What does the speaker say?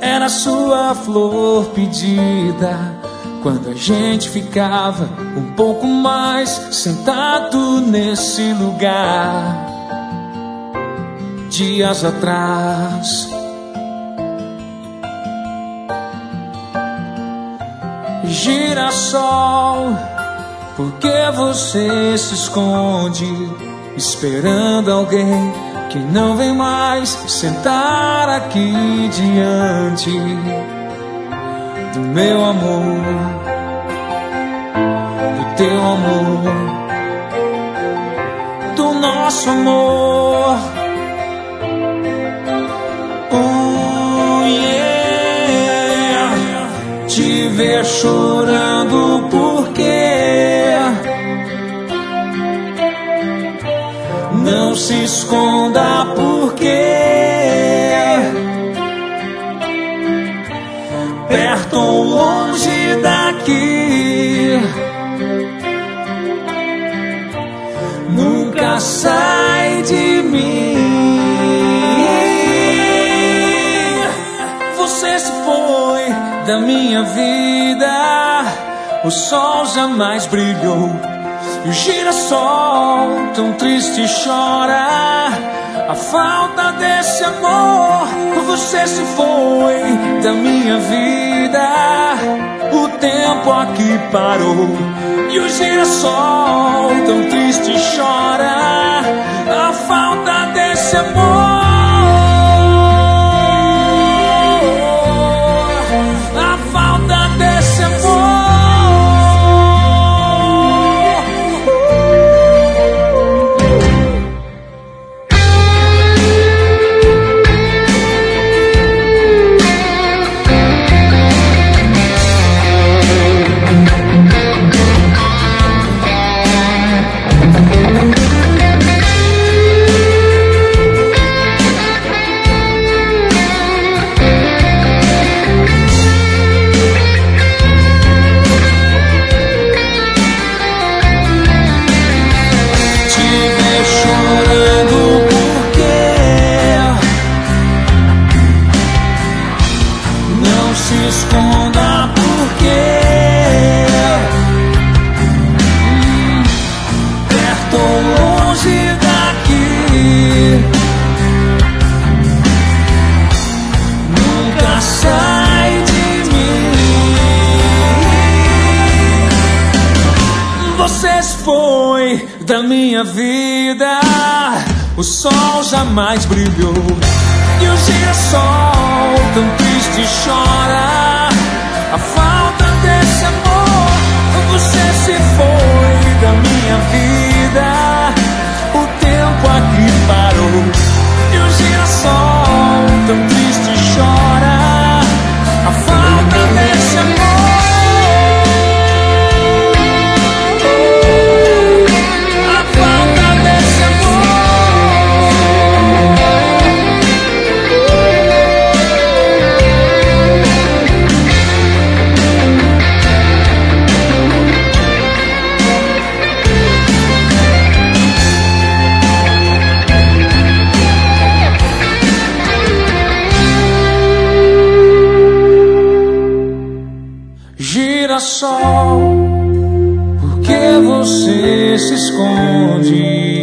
era sua flor pedida. Quando a gente ficava um pouco mais sentado nesse lugar. Dias atrás, girassol, por que você se esconde, esperando alguém que não vem mais sentar aqui diante do meu amor, do teu amor, do nosso amor. Oh yeah, te ver chorando porque não se esconda porque perto ou longe daqui nunca sai de mim. Você se foi da minha vida, o sol jamais brilhou e o girassol tão triste chora a falta desse amor. Você se foi da minha vida, o tempo aqui parou e o girassol tão triste chora a falta desse amor. A falta desse amor. Esconda porque perto ou longe daqui nunca sai de mim. Você se foi da minha vida, o sol jamais brilhou e o girassol tão triste chora a falta desse amor. Você se foi da minha vida, o tempo aqui parou e o girassol tão triste chora a falta desse amor. Girassol, por que você se esconde?